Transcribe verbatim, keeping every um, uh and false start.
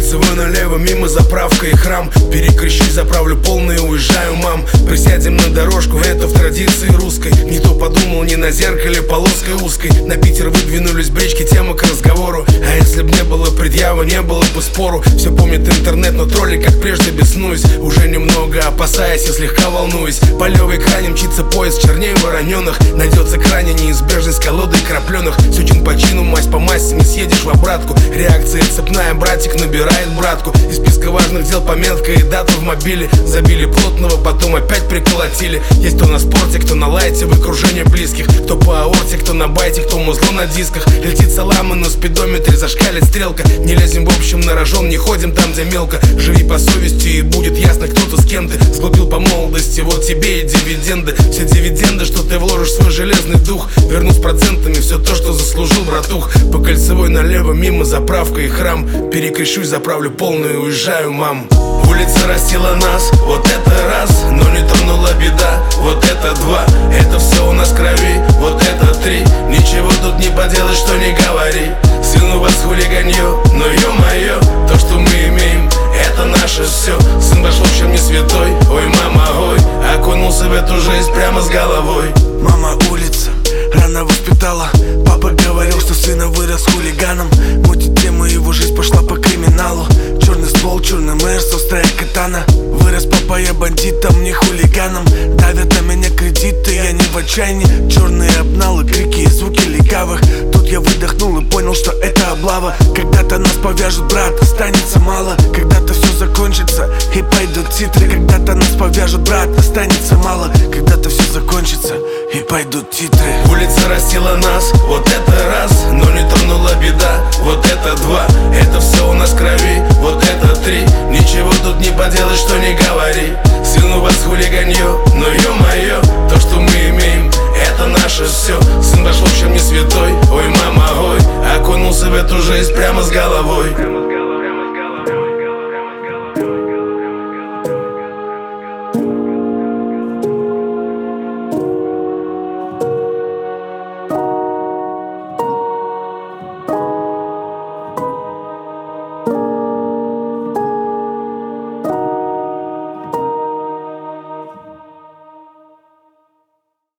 Кольцевой налево, мимо заправка и храм. Перекрещусь, заправлю полный, уезжаю, мам. Присядем на дорожку, это в традиции русской. Не то подумал, не на зеркале полоской узкой. На Питер выдвинулись брички, тема к разговору. А если б не было предъява, не было бы спору. Все помнит интернет, но тролли, как прежде, беснуюсь. Уже немного опасаясь и слегка волнуюсь. По левой кране мчится поезд черней вороненых. Найдется крайне неизбежность колодой крапленых. Все чин по чину, мазь по массе, не съедешь в обратку. Реакция цепная, братик набирает братку. Из списка важных дел пометка и дата в мобиле. Забили плотного, потом опять приколотили. Есть кто на спорте, кто на лайте, в окружении близких. Кто по аорте, кто на байте, кто музло на дисках. Летит саламы на спидометре, зашкалит стрелка. Не лезем в общем на рожон, не ходим там, где мелко. Живи по совести и будет ясно, кто-то с кем ты. Сглупил по молодости, вот тебе и дивиденды. Все дивиденды, что ты вложишь в свой железный дух. Верну с процентами все то, что заслужил, братух. По Кольцевой налево, мимо заправка и храм. Перекрещусь, заправлю полную, уезжаю, мам. Улица растила нас, вот это раз. Но не тронула беда, вот это два. Это все у нас в крови, вот это три. Ничего тут не поделать, что не говори. Сын у вас хулиганье, но ё-моё, то, что мы имеем, это наше все. Сын ваш в общем не святой, ой, мама, ой. Окунулся в эту жизнь прямо с головой. Мама улица рано воспитала. Папа говорил, что сына вырос хулиганом. Мутит тему, его жизнь пошла по криминалу. Черный ствол, черный мерс, острая катана. Вырос папа, я бандитом, не хулиганом. Давят на меня кредиты, я не в отчаянии. Черные обналы, крики и звуки легавых. Тут я выдохнул и понял, что это облава. Когда-то нас повяжут, брат, останется мало. Когда-то все закончится и пойдут титры. Когда-то нас повяжут, брат, останется мало. Когда-то все закончится и пойдут титры. Улица растила нас, вот это раз. Но не тронула беда, вот это два. Это все у нас в крови, вот это три. Ничего тут не поделать, что не говори. Сын у вас хулиганье, но ё-моё, то, что мы имеем, это наше все. Сын ваш в общем не святой, ой, мама, ой. Окунулся в эту жизнь прямо с головой.